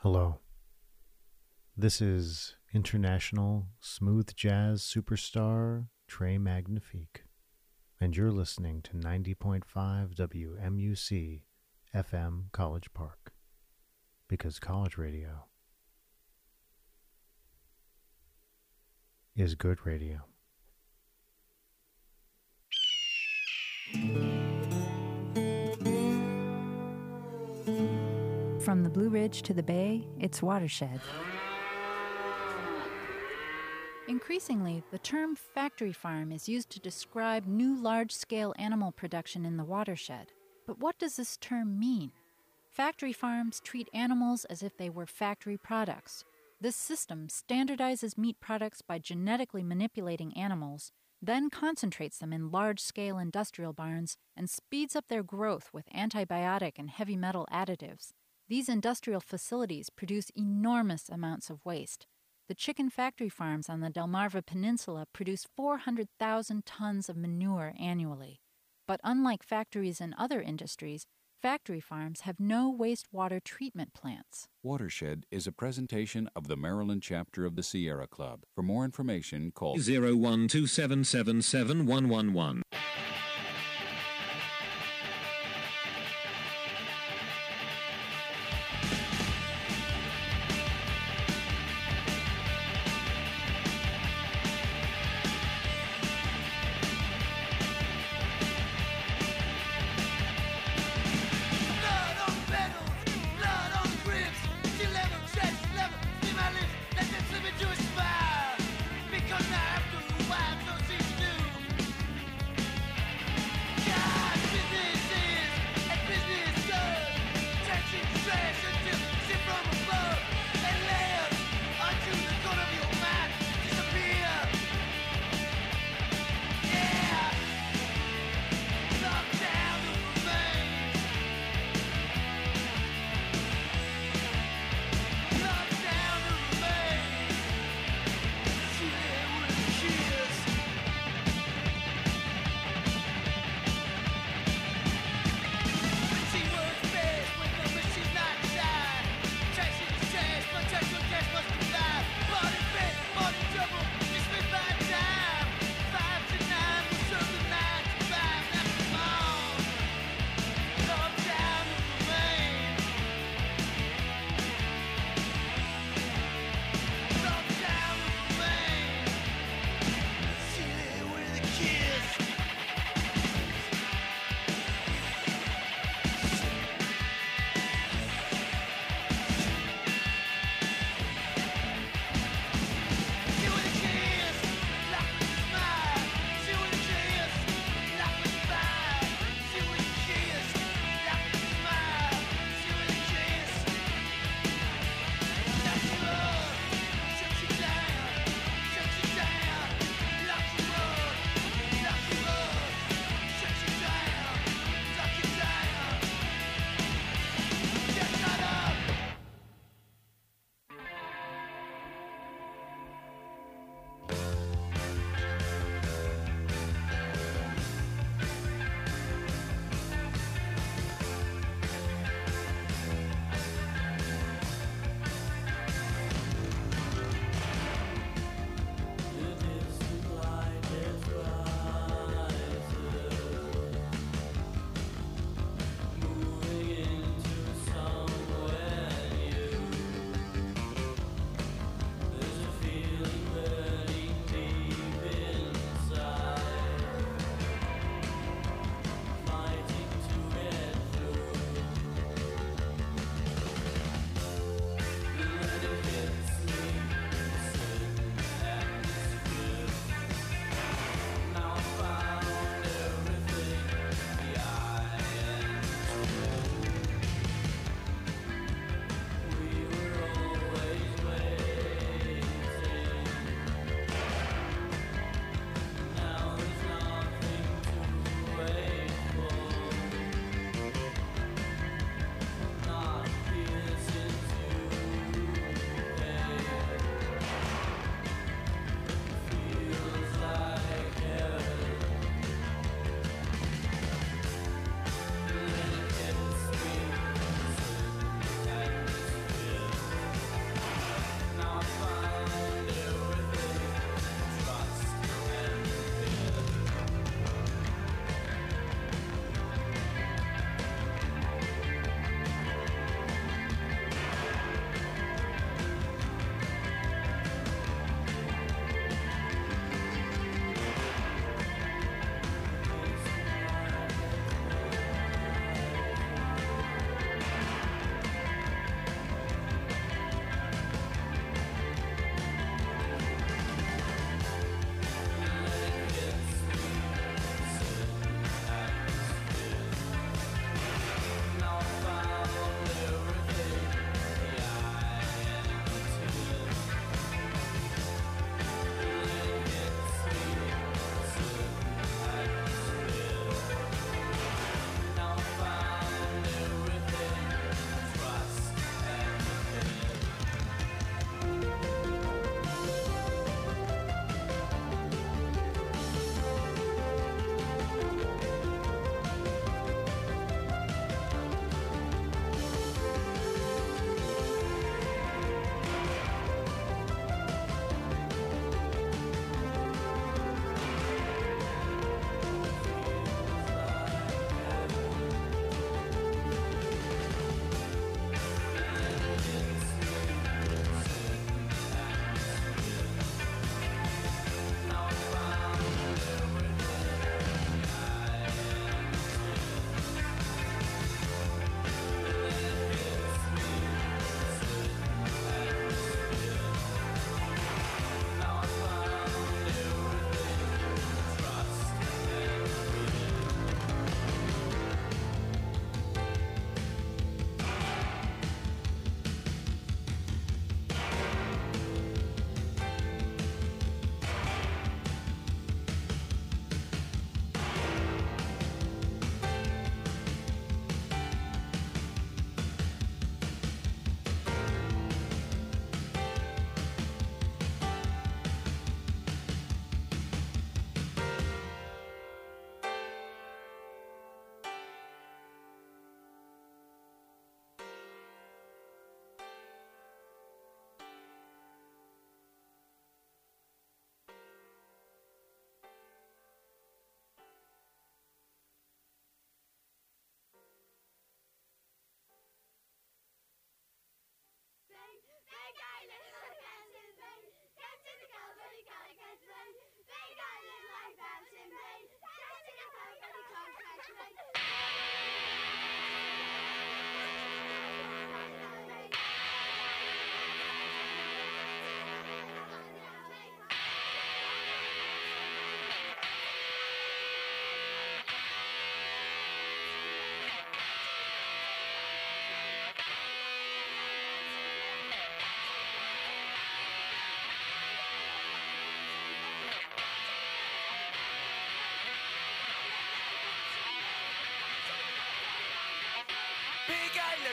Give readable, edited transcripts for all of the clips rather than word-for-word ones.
Hello. This is international smooth jazz superstar Trey Magnifique, and you're listening to 90.5 WMUC FM College Park, because college radio is good radio. From the Blue Ridge to the Bay, it's Watershed. Increasingly, the term factory farm is used to describe new large-scale animal production in the watershed. But what does this term mean? Factory farms treat animals as if they were factory products. This system standardizes meat products by genetically manipulating animals, then concentrates them in large-scale industrial barns and speeds up their growth with antibiotic and heavy metal additives. These industrial facilities produce enormous amounts of waste. The chicken factory farms on the Delmarva Peninsula produce 400,000 tons of manure annually. But unlike factories in other industries, factory farms have no wastewater treatment plants. Watershed is a presentation of the Maryland chapter of the Sierra Club. For more information, call 012777111.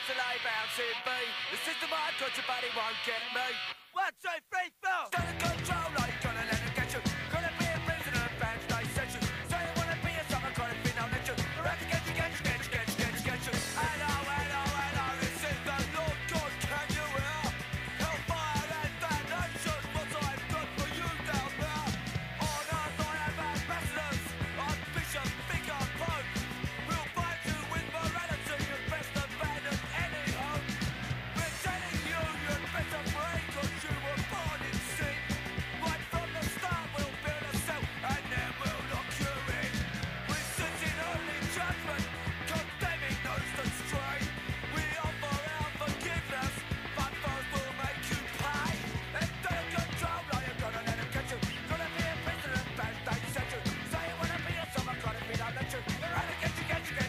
to lay bouncing B. The system I've got your body won't get me. 1, 2, 3, 4. Stand in control, like you're gonna let it get you. Gonna be a prisoner of fans, they set you. So you wanna be a summer kind of thing, I'll let you. Around to get you. Hello, this is the Lord God, can you hear? Hellfire and damnation, what I've done for you down there. On earth I have ambassadors, Archbishop, Vicar, Pope. We'll find you with morality, you best abandon any hope. We're telling you, you'd better pray, 'cause you were born in sin. Right from the start, we'll build a cell, and then we'll lock you in. We sit in holy judgment, condemning those that stray. We offer our forgiveness, but first we'll make you pay. And take control, now you're gonna let them get you. Gonna be a prisoner of fans, they set you. Say you wanna be a summer kind of thing, I'll let you. And get you.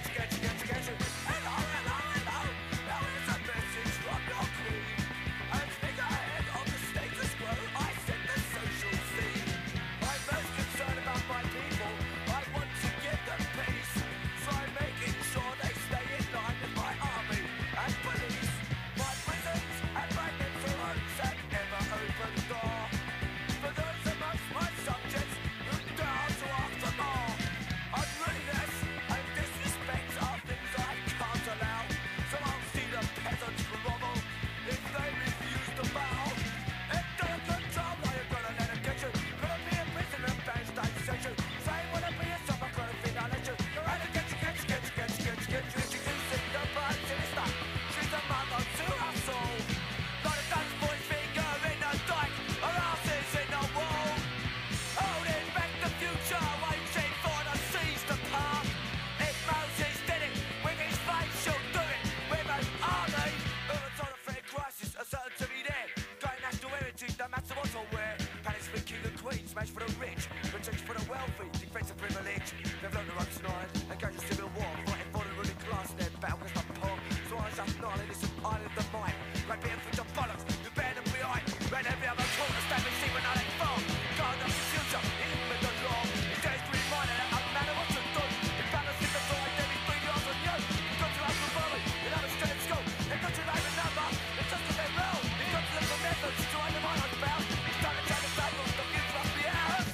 Hello. Now here's a message from your queen. As figurehead of the status quo, I set the social scene. I'm most concerned about my people. I want to give them peace. So I'm making sure they stay in line with my army and police. My prisons and my mental homes have never opened door. For those amongst my subjects who dare to ask for more. Unruliness and disrespect are things I can't allow. So I'll see the peasants grovel if they refuse to bow. And take control, now you're gonna let them get you. Gonna be a prisoner of fans, they set you. Say you wanna be a summer kind of thing, I'll let you. And get you. Introducing the bird sinister. She's the mother to us all. Not a Dutch boy's finger in the dike, or asses in the wall. Holding back the future, waiting for the seas to part. If Moses did it with his face, she'll do it with an army. Urban's on a fair crisis, a certain to be there. Going national heritage, no matter what or where. Palace for king and queen, smash for the rich, protect for the wealthy, defense of privilege. They've learned the ropes tonight, engage in civil war, fighting for the ruling class. Their battle is not poor, so I just acknowledge it's an island of mine. Right being for the bollocks, you bear them behind. Ran every other corner, establish even now they fall. Guard up the future, even the law. It dares to remind that no matter what you do, if balance is the side, there be 3 yards on you. You've got to have the worry, you have a straight scope. They've got your name and number, it's just that they're real. You've got to look for methods to undermine us about. It's time to change the table, the future must be ours.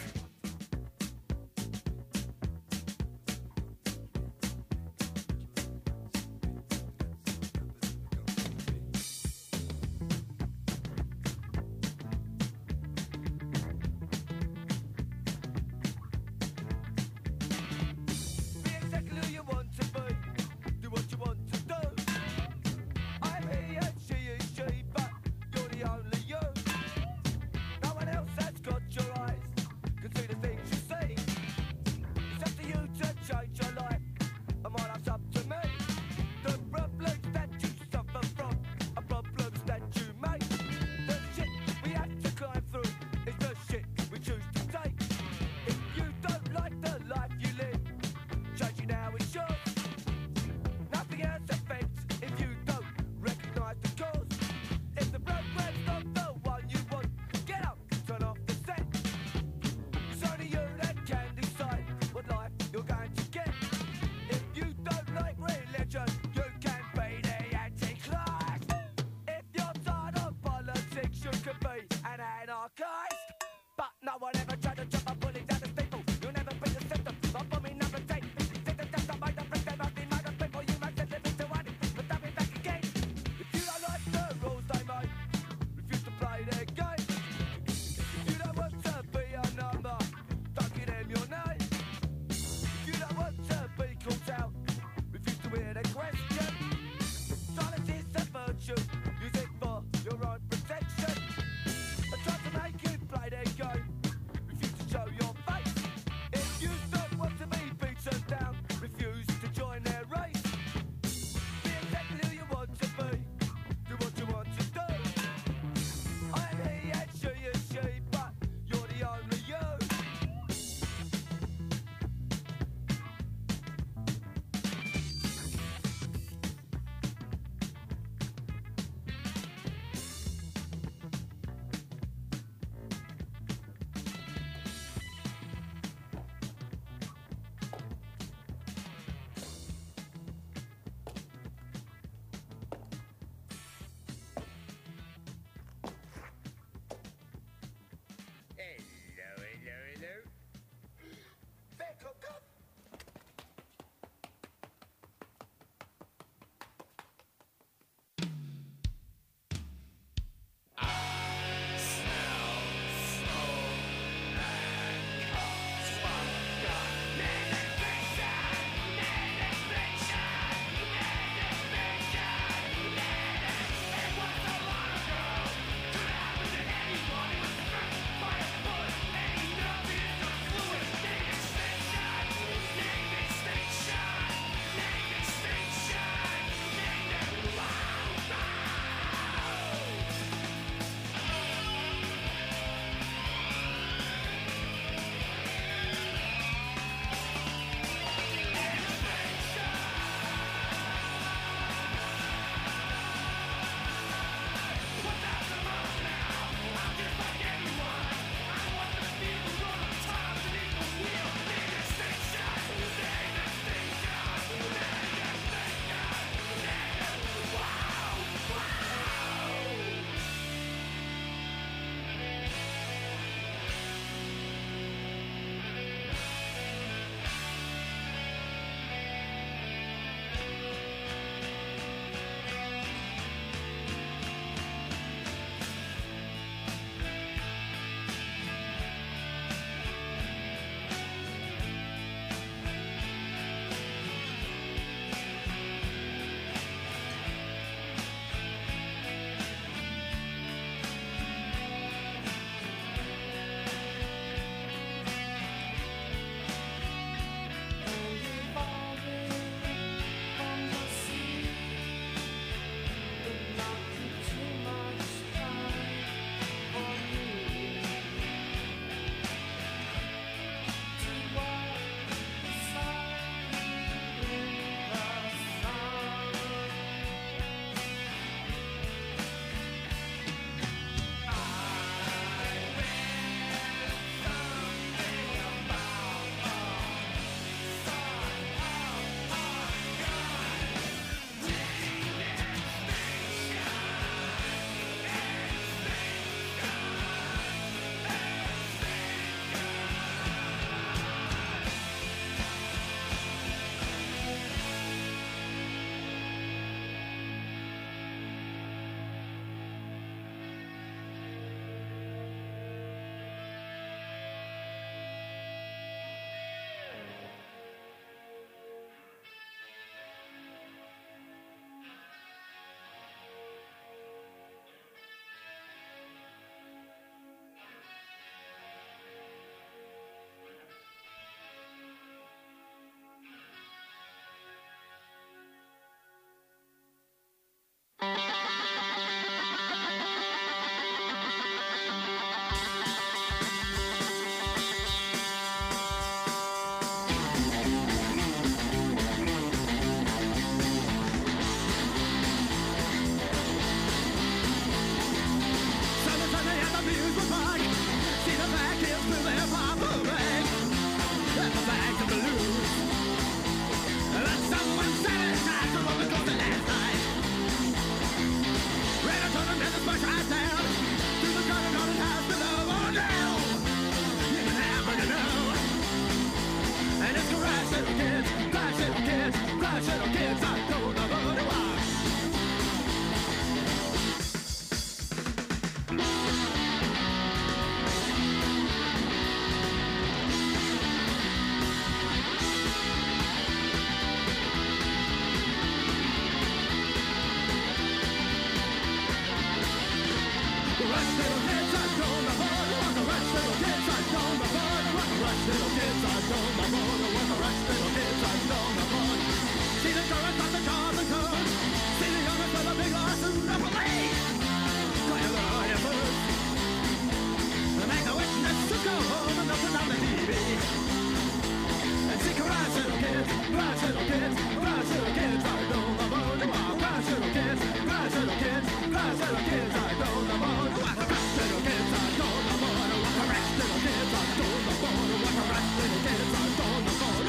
little kids are going the board. With the rest little kids are going the board. See the chorus of the Charles and Coons. See the youngest with a big loss and Napoli. Going to the audience. Make a witness to go home and nothing on the TV. And see crash little kids, crash little kids, crash little kids are going the board. Crash little kids, crash little kids, crash little kids are going the board. Crash little kids are going the board. Crash little kids are going the board. Crash little kids are going the board.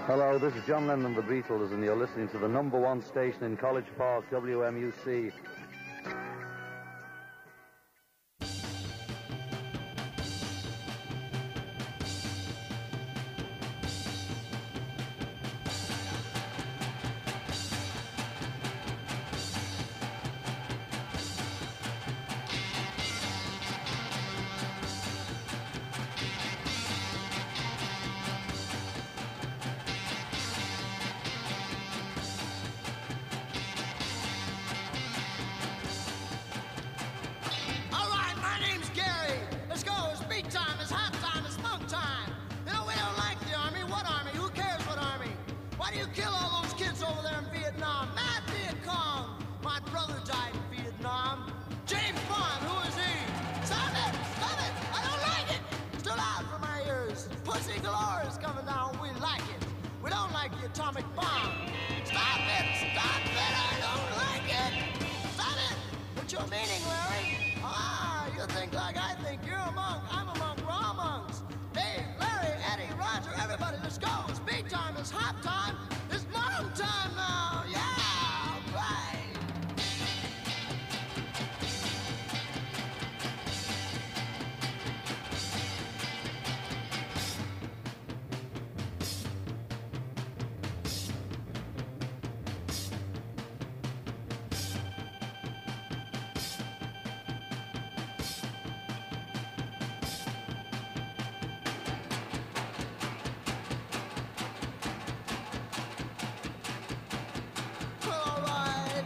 Hello, this is John Lennon of the Beatles, and you're listening to the number one station in College Park, WMUC. All right, my name's Gary. Let's go. It's beat time. It's hot time. It's monk time. You know, we don't like the army. What army? Who cares what army? Why do you kill all those kids over there in Vietnam? Mad Viet Cong. My brother died in Vietnam. James Bond, who is he? Stop it! Stop it! I don't like it! It's too loud for my ears. Pussy galore is coming down. We like it. We don't like the atomic bomb. Stop it! Stop it! I don't like it! Stop it! What's your meaning, Larry? Ah, you think like I think. You're a monk. I'm a monk. We're all monks. Dave, Larry, Eddie, Roger, everybody, let's go. It's beat time. It's hop time. It's monk time now. Yeah, right. All right.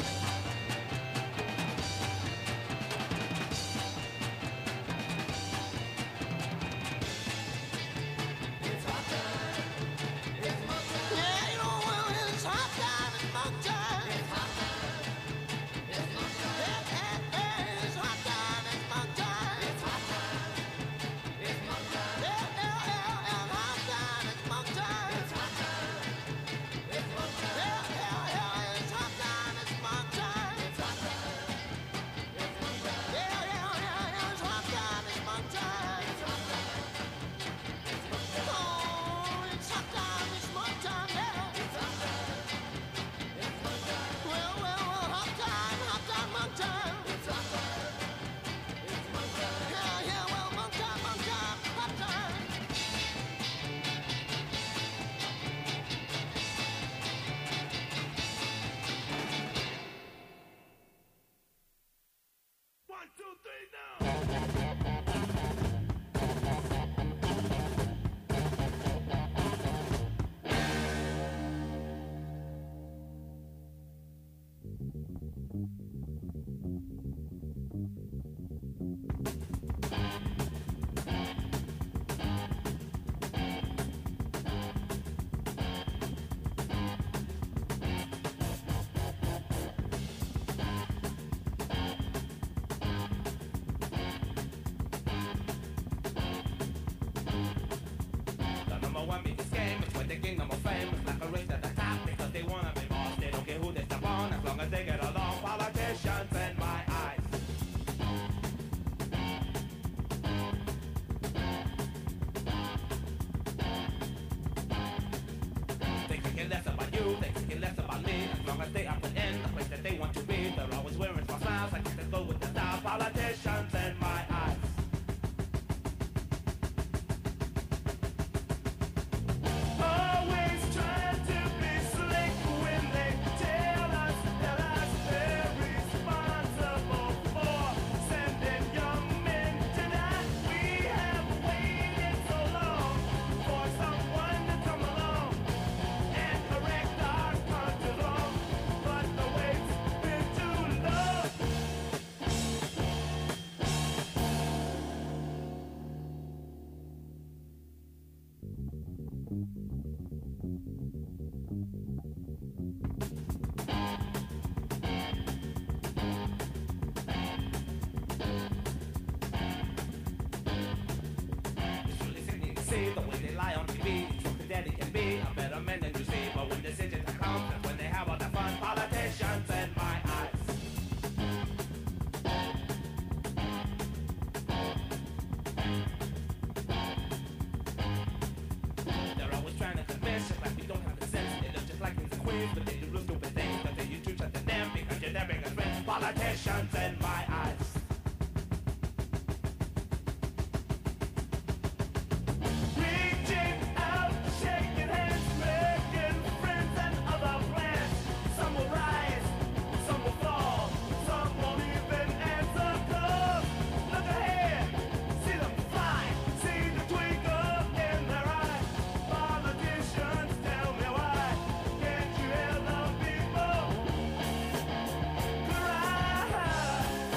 Yeah, you know, well, it's hot time. It's monk time. It's hot time. It's monk time. Yeah, it's hot time. It's monk time. It's hot time. It's monk time. Yeah, hot time. It's monk time. It's hot time. It's monk time. Yeah, it's hot time. It's monk time. It's hot time. It's monk time. Yeah, it's hot time. It's monk time. It's hot time. Oh, it's hot time. It's monk time now. It's hot time. It's monk time. Well, hot time, monk time. It's hot time. It's monk time. Yeah, well, monk time, hot time. One, two, three, now. The number one biggest game is when they gain number fame. It's like a race at the top because they wanna be boss. They don't care who they step on as long as they get along. Politicians in my eyes. They could care less about you, they could care less about me. As long as they are in the place that they want to be. They're always wearing small smiles, I guess they go with the style. Politicians in my eyes. Always trying to be slick when they tell us they're responsible for sending young men to die. We have waited so long for someone to come along and correct our country wrong, but the wait's been too long. It's really sickening to see the way they lie on TV. Something that it can be a better man than you see. But when decisions are come, that's when they have all the fun. Politicians in my eyes. They're always trying to convince us like we don't have trees, but they do stupid things until you choose to them because you're their biggest friends. Politicians in my eyes. Reaching out, shaking hands, making friends and other plans. Some will rise, some will fall, some won't even answer calls. Look ahead, see them fly, see the twinkle in their eye. Politicians, tell me why can't you hear the people cry?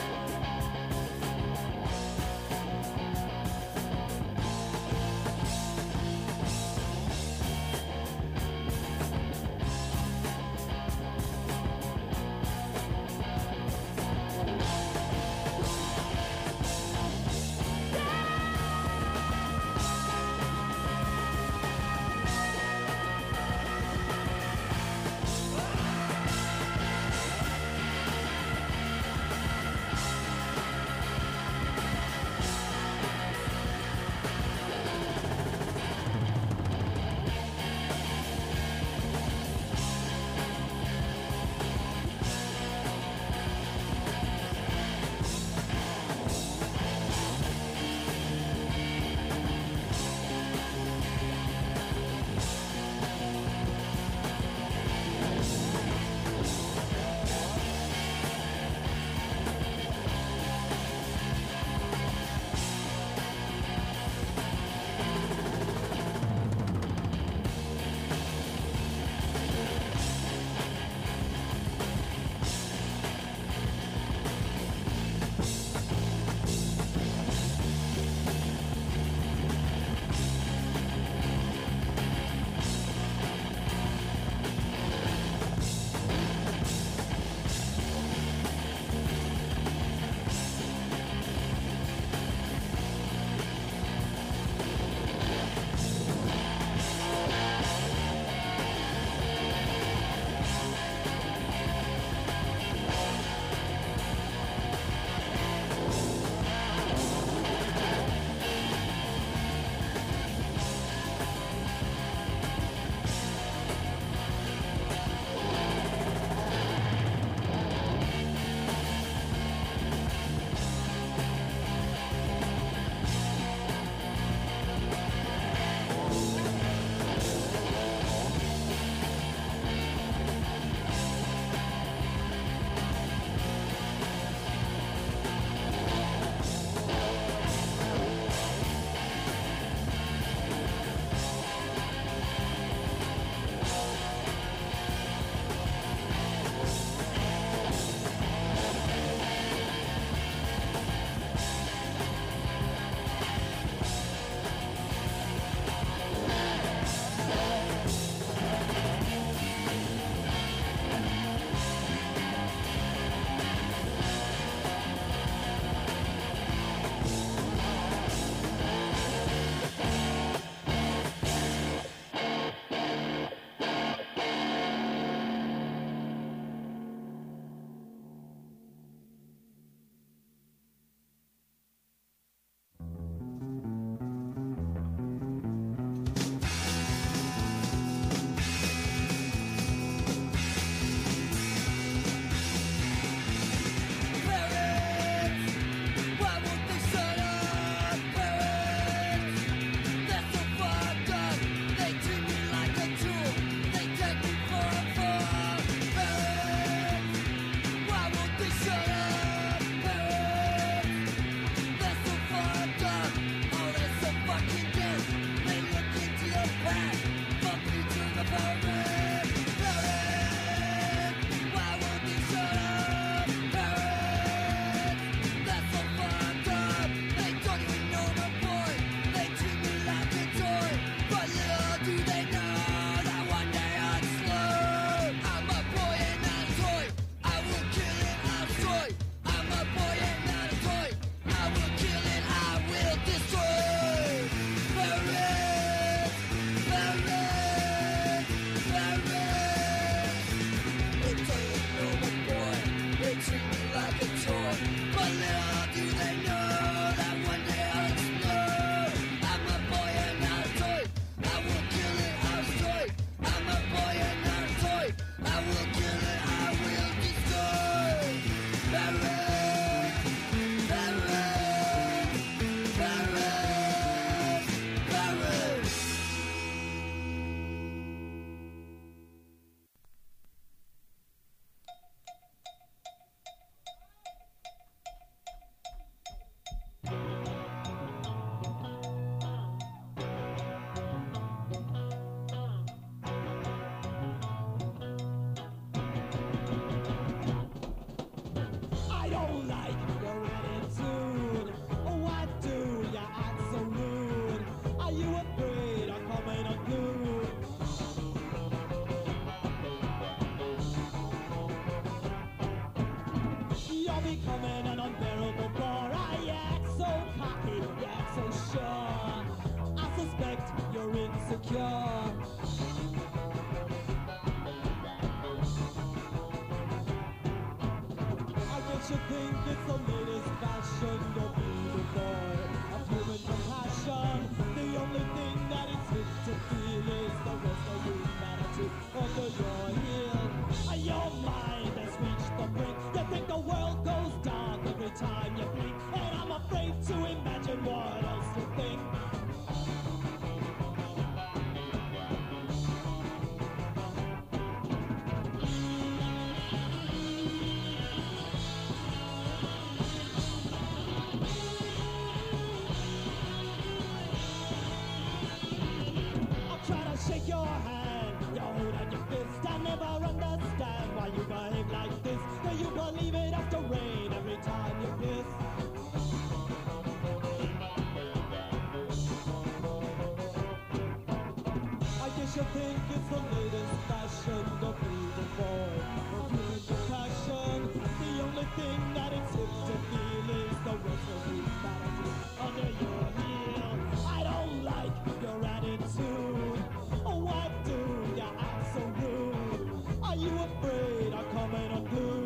think it's the latest fashion to be the boy. Or doing the passion. The only thing that is hip to feel is the whistle brutality under your heel. I don't like your attitude. Oh, why do you act so rude? Are you afraid of coming unglued?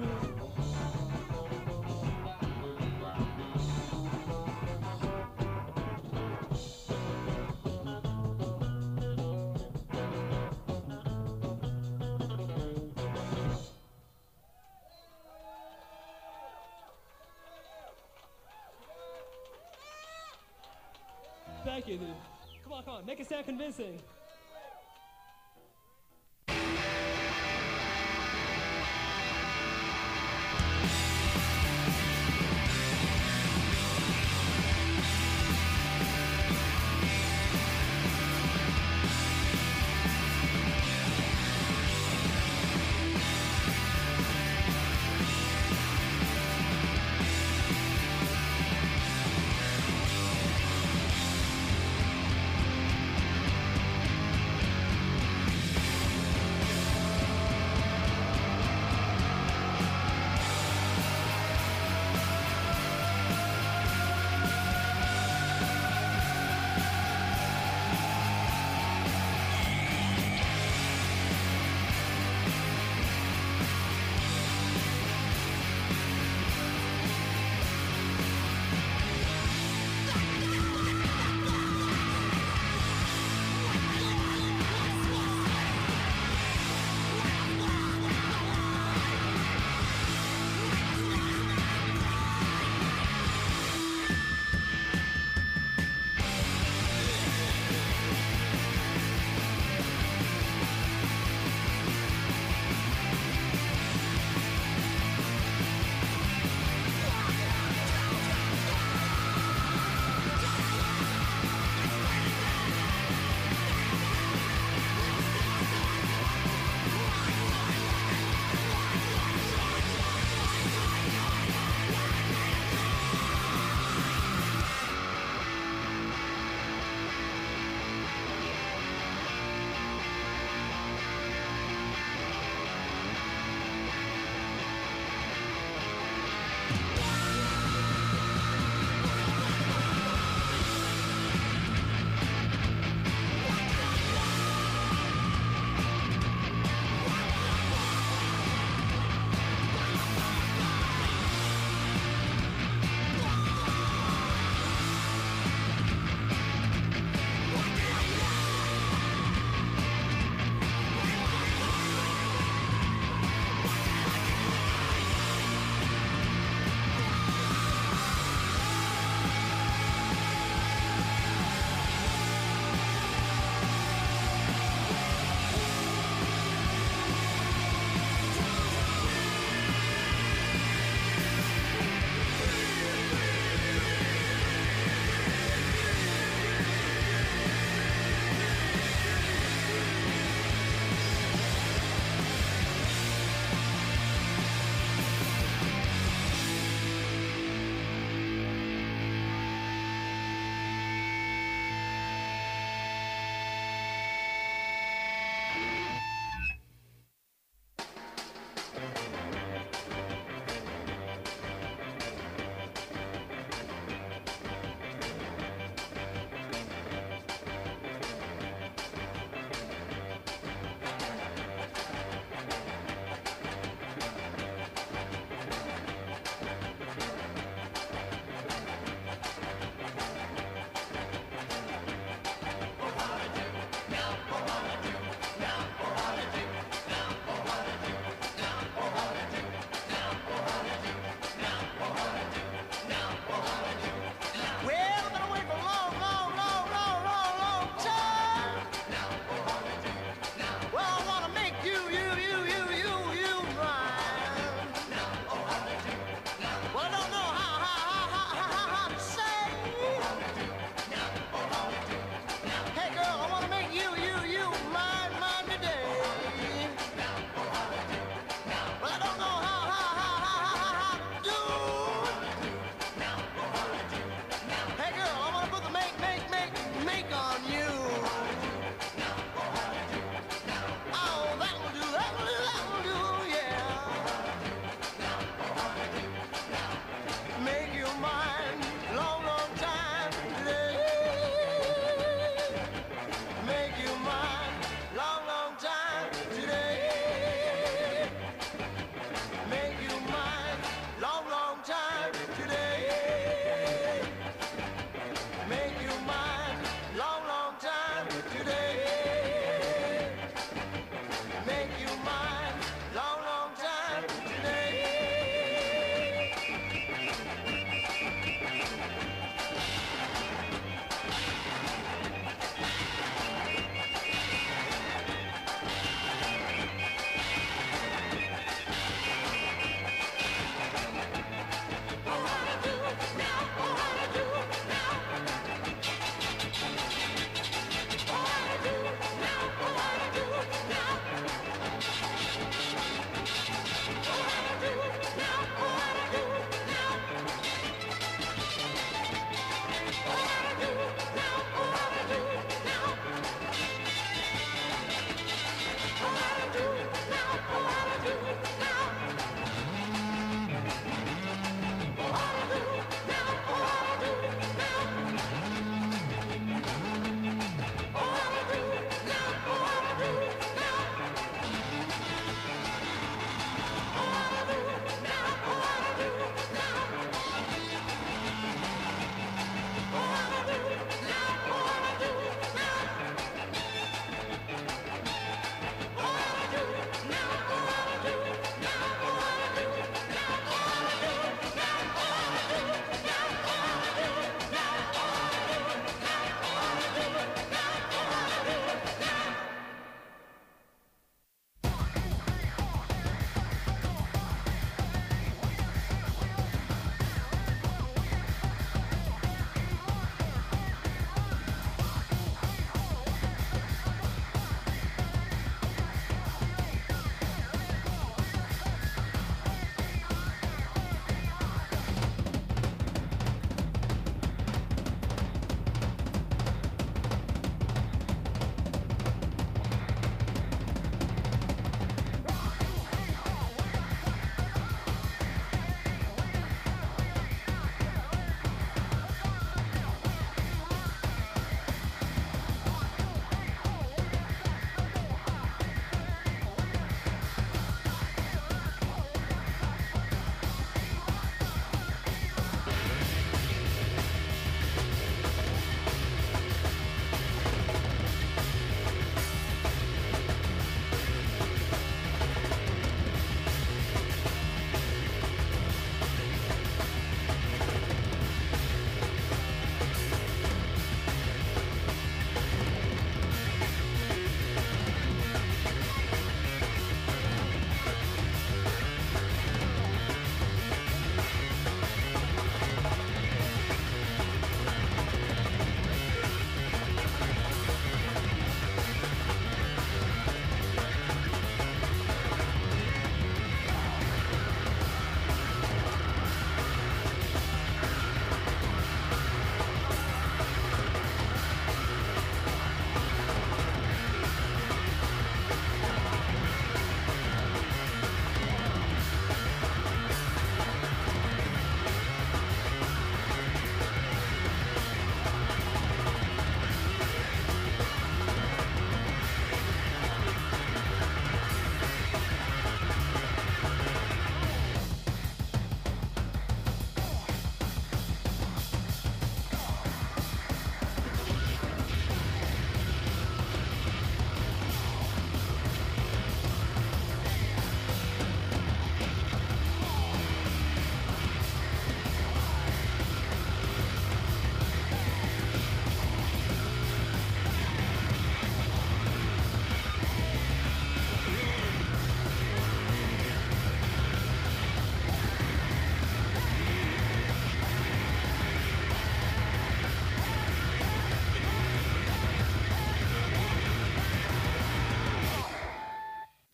Thank you, dude. Come on, make it sound convincing.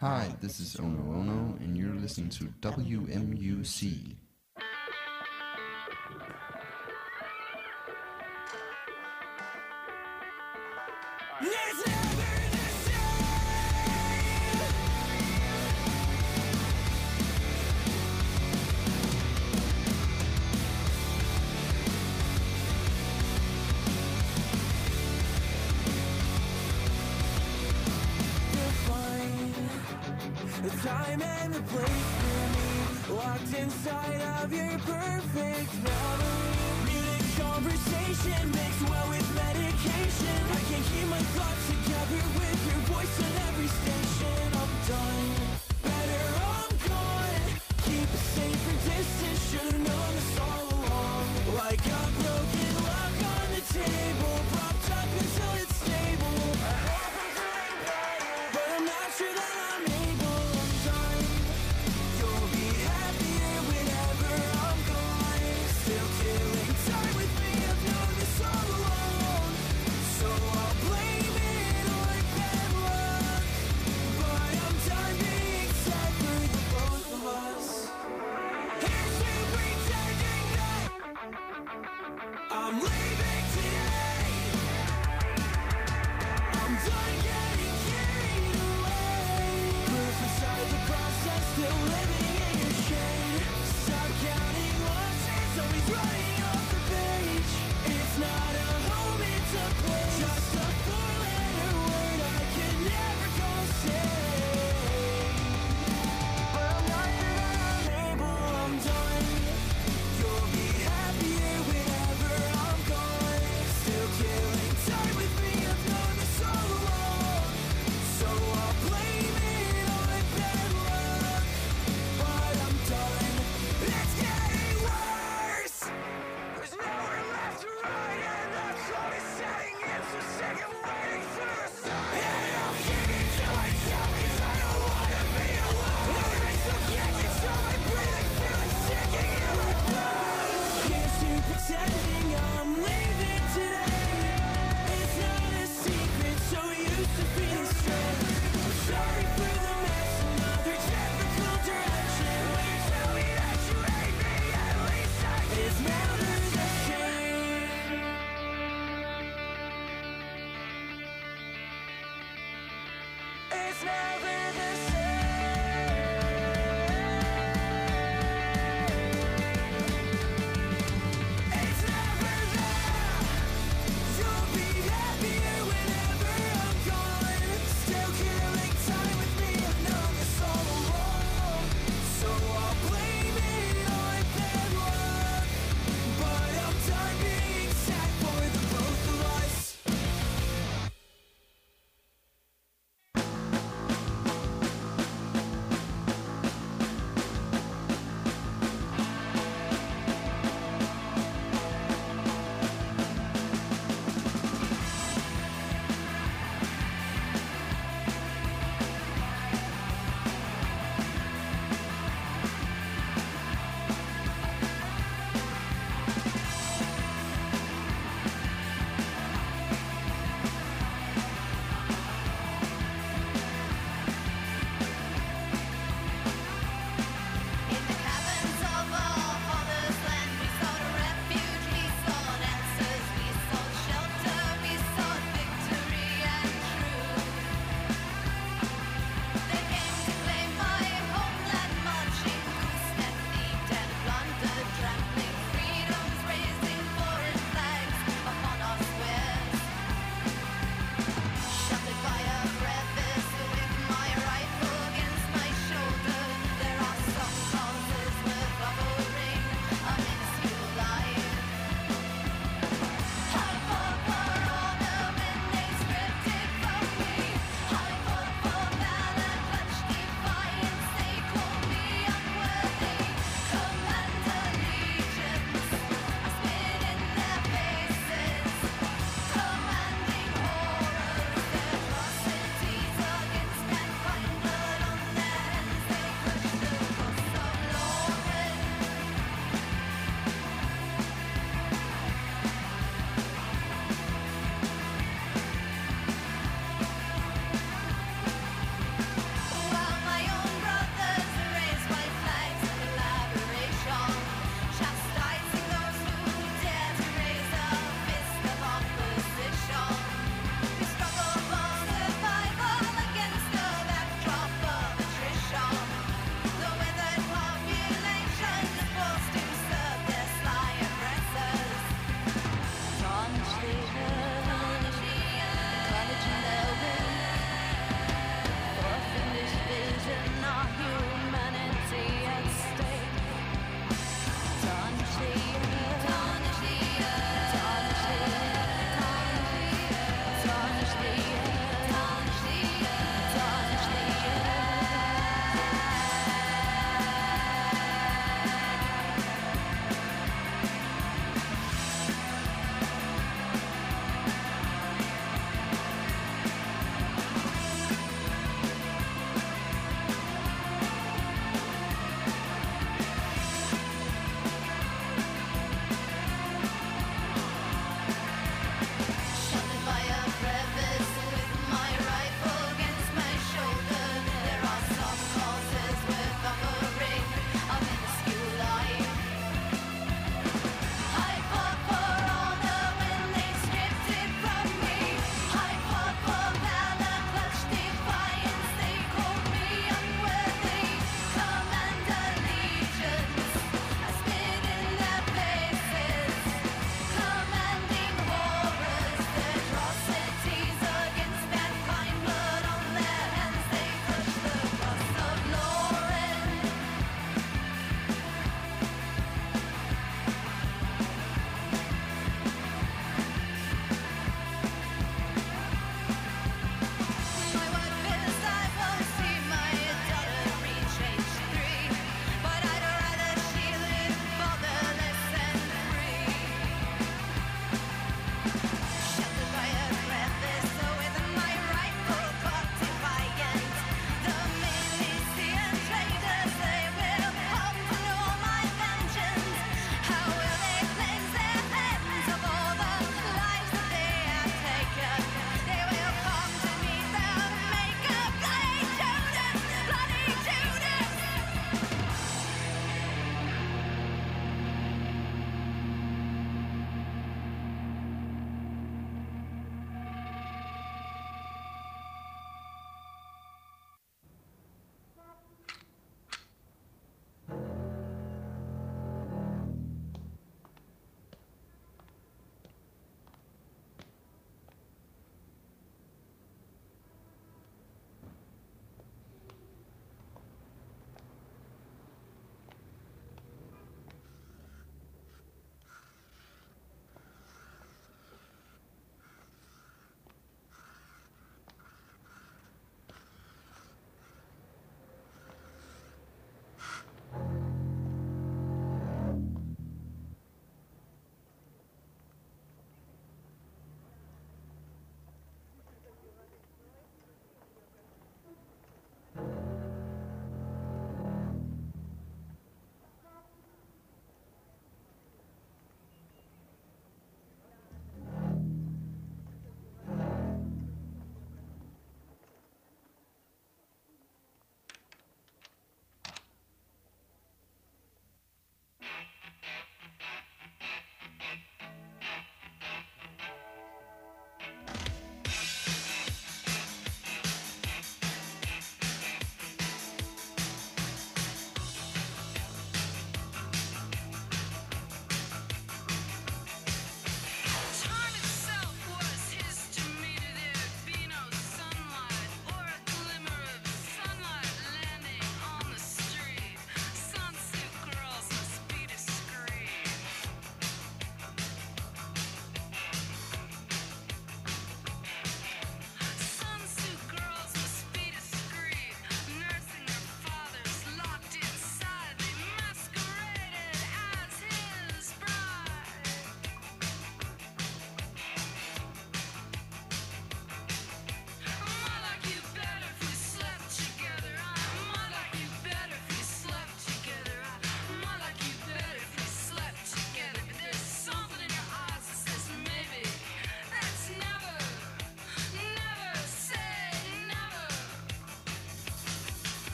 Hi, this is Ono Ono, and you're listening to WMUC. It's never the same. Define the time and the place for me, locked inside of your perfect memory. Muted conversation mixed well with medication. I can't keep my thoughts together with your voice on every station. I'm done. Better I'm gone. Keep a safer distance. Should've known this all along. Like a broken lock on the table, propped up until it's stable. I hope I'm doing better, but I'm not sure that I'm able. I'm done. You'll be happier whenever I'm gone. Still killing time with me. I've known this all along. So I'll blame it on bad luck. But I'm done being sad for the both of us. Here's to pretending that I'm leaving today. I'm done getting carried away. Proof inside the process, still living in your shade. Stop counting losses, always running off the page. It's not a home, it's a place. Just a four-letter word I can never go say. But I'm not sure that I'm able, I'm done. You'll be happier whenever I'm gone. Still killing time with me, I've known this all along. So I'll blame it on bad luck. But I'm done. It's getting worse. There's nowhere left to run, and the clock is setting in. So sick of waiting for a sign. And I'll keep it to myself, 'cause I don't wanna be alone. I still can't control my breathing, feeling sick and in my bones. Here's to pretending I'm leaving today. It's not a secret, so used to feeling strange. I'm sorry for the mess, another typical direction. When you tell me that you hate me, at least I can. It's never the same. It's never